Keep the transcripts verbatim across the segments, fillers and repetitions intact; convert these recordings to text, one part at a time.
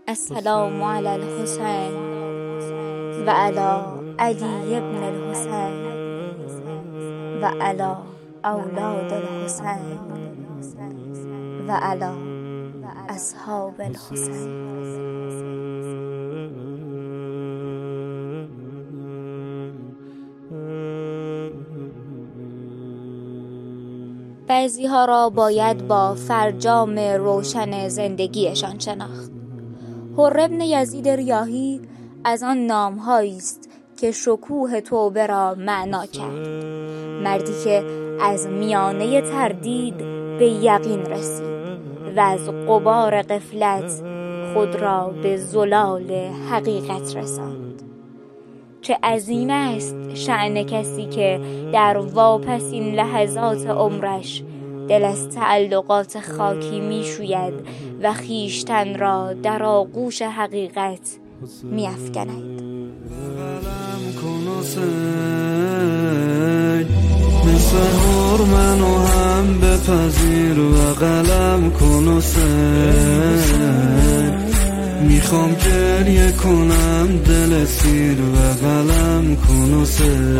السلام علی الحسین و علی علی ابن الحسین و علی اولاد الحسین و علی اصحاب الحسین. بعضی ها را باید با فرجام روشن زندگیشان شناخت. حر ابن یزید ریاحی از آن نام‌هایی است که شکوه توبه را معنا کرد. مردی که از میانه تردید به یقین رسید و از غبار غفلت خود را به زلال حقیقت رساند. چه عظیم است شأن کسی که در واپسین لحظات عمرش دل از تعلقات خاکی می شوید و خیشتن را در آغوش حقیقت می افکند. مثل هر منو هم بپذیر و قلم کن و سن میخوام گریه کنم دل سیر و قلم کن و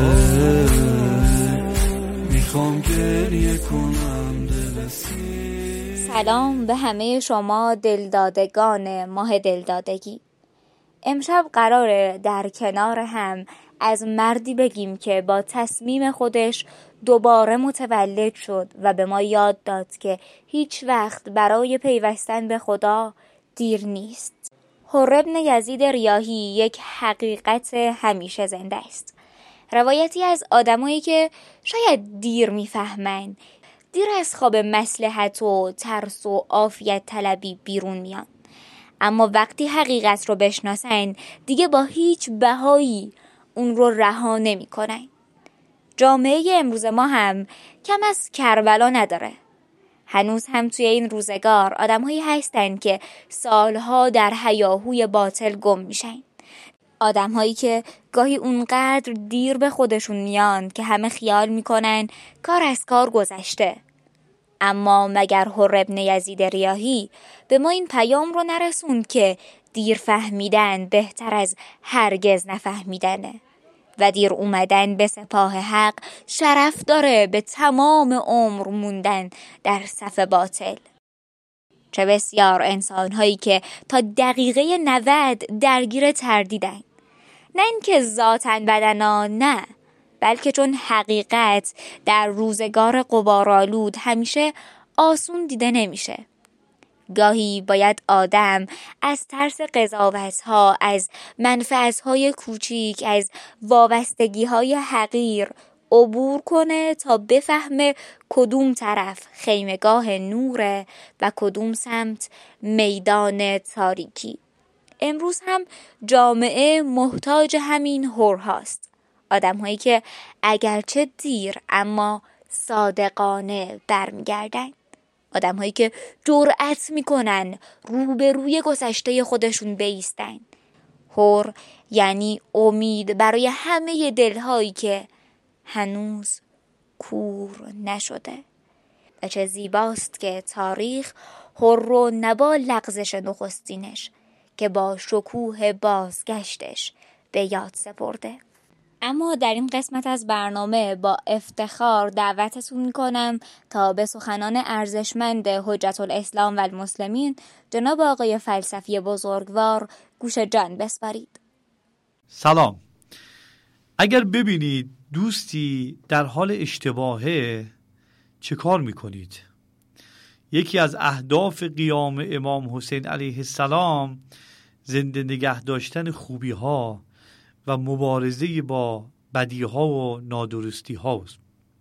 سن میخوام گریه کنم دل سیر. سلام به همه شما دلدادگان ماه دلدادگی. امشب قراره در کنار هم از مردی بگیم که با تصمیم خودش دوباره متولد شد و به ما یاد داد که هیچ وقت برای پیوستن به خدا دیر نیست. حر ابن یزید ریاحی یک حقیقت همیشه زنده است. روایتی از آدمایی که شاید دیر میفهمن، دیر از خواب مصلحت و ترس و عافیت طلبی بیرون میان، اما وقتی حقیقت رو بشناسن دیگه با هیچ بهایی اون رو رها نمی کنن. جامعه امروز ما هم کم از کربلا نداره. هنوز هم توی این روزگار آدم‌هایی هستن که سالها در هیاهوی باطل گم میشن. آدم‌هایی که گاهی اونقدر دیر به خودشون میان که همه خیال میکنن کار از کار گذشته. اما مگر حر ابن یزید ریاحی به ما این پیام رو نرسوند که دیر فهمیدن بهتر از هرگز نفهمیدنه و دیر اومدن به سپاه حق شرف داره به تمام عمر موندن در صف باطل. چه بسیار انسان‌هایی که تا دقیقه نود درگیر تردیدن، نه اینکه ذاتاً بدنا، نه، بلکه چون حقیقت در روزگار غبارآلود همیشه آسون دیده نمیشه. گاهی باید آدم از ترس قضاوت‌ها، از منفعت‌های کوچیک، از وابستگی‌های حقیر عبور کنه تا بفهمه کدوم طرف خیمگاه نوره و کدوم سمت میدان تاریکی. امروز هم جامعه محتاج همین حرهاست. آدم‌هایی که اگرچه دیر اما صادقانه برمیگردن. آدم‌هایی که جرأت میکنن روبروی گذشته خودشون بایستن. حر یعنی امید برای همه دل‌هایی که هنوز کور نشده. و چه زیباست که تاریخ حر رو نبا لغزش نخستینش که با شکوه بازگشتش به یاد سپرده. اما در این قسمت از برنامه با افتخار دعوتتون میکنم تا به سخنان ارزشمند حجت الاسلام و المسلمین جناب آقای فلسفی بزرگوار گوش جان بسپارید. سلام. اگر ببینید دوستی در حال اشتباهه چه کار میکنید؟ یکی از اهداف قیام امام حسین علیه السلام زنده نگه داشتن خوبی ها و مبارزه با بدی ها و نادرستی هاست.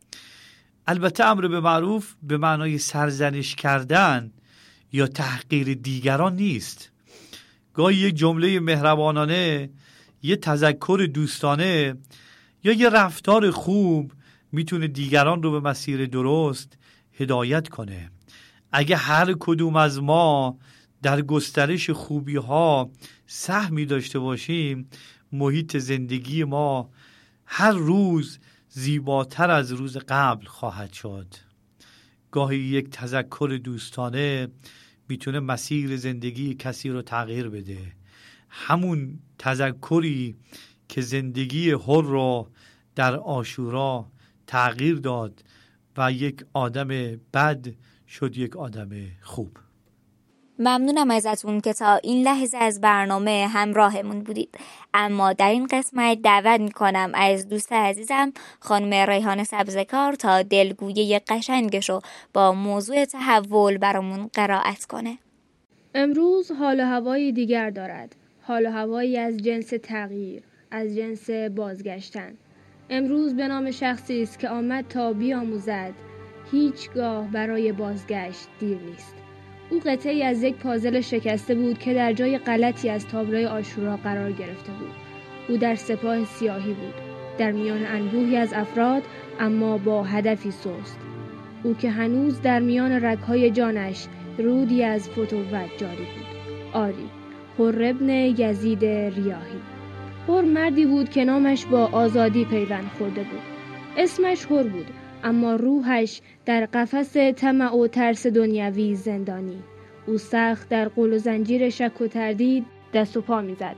البته امر به معروف به معنای سرزنش کردن یا تحقیر دیگران نیست. گاهی یک جمله مهربانانه، یه تذکر دوستانه یا یه رفتار خوب میتونه دیگران رو به مسیر درست هدایت کنه. اگه هر کدوم از ما در گسترش خوبی ها سهمی داشته باشیم، محیط زندگی ما هر روز زیباتر از روز قبل خواهد شد. گاهی یک تذکر دوستانه میتونه مسیر زندگی کسی رو تغییر بده. همون تذکری که زندگی حر رو در عاشورا تغییر داد و یک آدم بد شد یک آدم خوب. ممنونم ازتون که تا این لحظه از برنامه همراهمون بودید. اما در این قسمت دعوت میکنم از دوست عزیزم خانم ریحان سبزکار تا دلگویی قشنگشو با موضوع تحول برامون قرائت کنه. امروز حال و هوایی دیگر دارد. حال و هوایی از جنس تغییر، از جنس بازگشتن. امروز به نام شخصی است که آمد تا بیاموزد هیچگاه برای بازگشت دیر نیست. او قطعی از یک پازل شکسته بود که در جای غلطی از تابلوی عاشورا قرار گرفته بود. او در سپاه سیاهی بود، در میان انبوهی از افراد، اما با هدفی سست. او که هنوز در میان رگ‌های جانش رودی از فتوت جاری بود. آری، حر ابن یزید ریاحی. حر مردی بود که نامش با آزادی پیوند خورده بود. اسمش حر بود، اما روحش در قفس طمع و ترس دنیوی زندانی. او سخت در قل و زنجیر شک و تردید دست و پا می‌زد.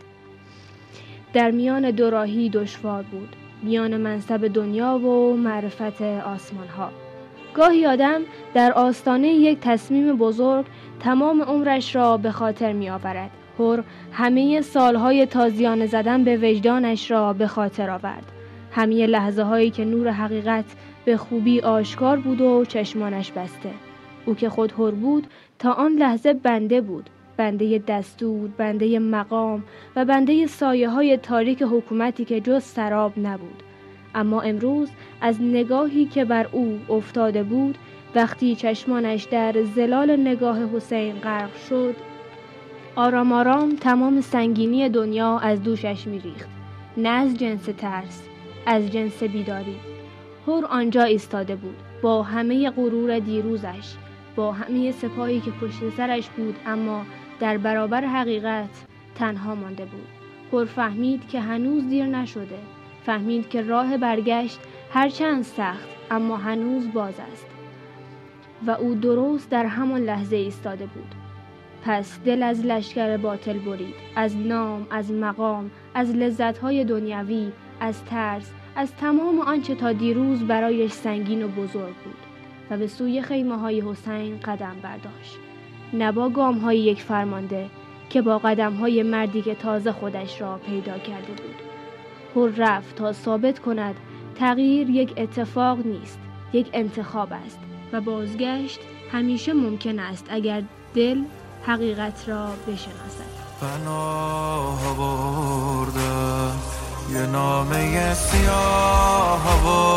در میان دو راهی دشوار بود، میان منصب دنیا و معرفت آسمان‌ها. گاهی آدم در آستانه یک تصمیم بزرگ تمام عمرش را به خاطر می‌آورد. حر همه سالهای تازیانه زدن به وجدانش را به خاطر آورد. همه لحظه هایی که نور حقیقت به خوبی آشکار بود و چشمانش بسته. او که خود حر بود تا آن لحظه بنده بود، بنده دستور، بنده مقام و بنده سایه های تاریک حکومتی که جز سراب نبود. اما امروز از نگاهی که بر او افتاده بود، وقتی چشمانش در زلال نگاه حسین غرق شد، آرام آرام تمام سنگینی دنیا از دوشش می‌ریخت. نه از جنس ترس، از جنس بیداری. حر آنجا ایستاده بود، با همه غرور دیروزش، با همه سپاهی که پشت سرش بود، اما در برابر حقیقت تنها مانده بود. حر فهمید که هنوز دیر نشده، فهمید که راه برگشت هرچند سخت اما هنوز باز است و او درست در همان لحظه ایستاده بود. پس دل از لشکر باطل برید، از نام، از مقام، از لذت‌های دنیوی، از ترس، از تمام آنچه تا دیروز برایش سنگین و بزرگ بود و به سوی خیمه‌های حسین قدم برداشت. نه با گام‌های یک فرمانده که با قدم‌های مردی که تازه خودش را پیدا کرده بود. حر رفت تا ثابت کند تغییر یک اتفاق نیست، یک انتخاب است و بازگشت همیشه ممکن است اگر دل حقیقت را بشناسد. پناه آوردم، یه نامه سیاه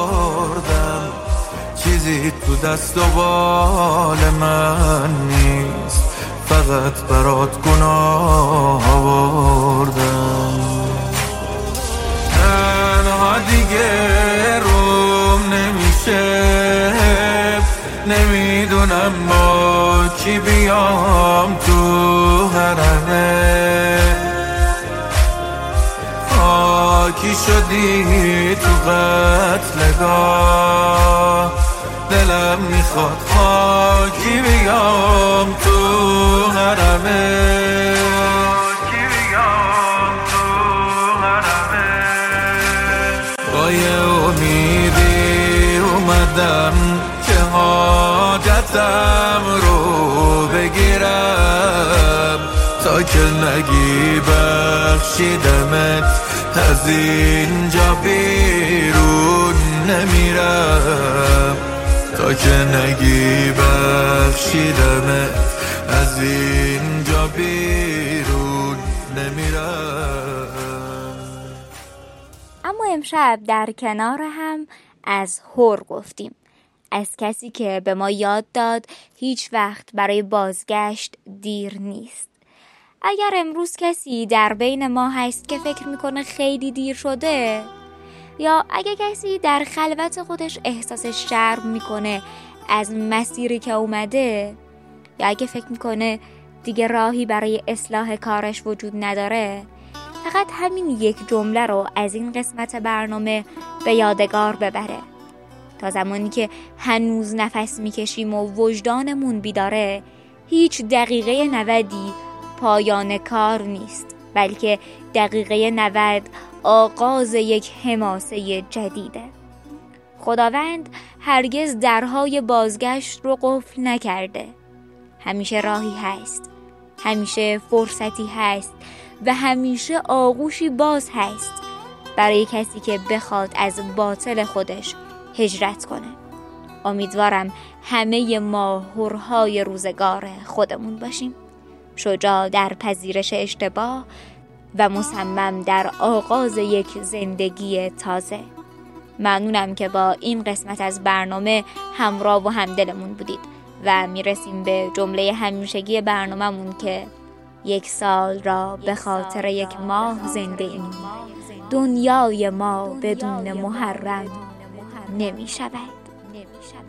آوردم، چیزی تو دست و بال من نیست، فقط برات گناه آوردم. تنها دیگه روم نمیشه، نمیدونم با کی بیام تو حرمه، خاکی شدی تو قتلگاه، دلم میخواد خاکی بیام تو حرمه، خاکی بیام تو حرمه. با یه امیدی اومدم که حاجتم رو بگیرم، تا که نگی بخشیدمت از اینجا بیرون نمیرم، تا که نگی بخشیدمت از اینجا بیرون نمیرم. اما امشب در کنار هم از حر گفتیم، از کسی که به ما یاد داد هیچ وقت برای بازگشت دیر نیست. اگر امروز کسی در بین ما هست که فکر میکنه خیلی دیر شده، یا اگه کسی در خلوت خودش احساس شرم میکنه از مسیری که اومده، یا اگه فکر میکنه دیگه راهی برای اصلاح کارش وجود نداره، فقط همین یک جمله رو از این قسمت برنامه به یادگار ببره. تا زمانی که هنوز نفس میکشیم و وجدانمون بیداره، هیچ دقیقه نودی پایان کار نیست، بلکه دقیقه نود آغاز یک حماسه جدیده. خداوند هرگز درهای بازگشت رو قفل نکرده. همیشه راهی هست، همیشه فرصتی هست و همیشه آغوشی باز هست برای کسی که بخواد از باطل خودش هجرت کنه. امیدوارم همه ما حورهای روزگار خودمون باشیم، شجاع در پذیرش اشتباه و مصمم در آغاز یک زندگی تازه. ممنونم که با این قسمت از برنامه همراه و همدلمون بودید و میرسیم به جمله همیشگی برنامه‌مون که یک سال را به خاطر یک ماه زنده ایم. دنیای ما بدون محرم نمی شود.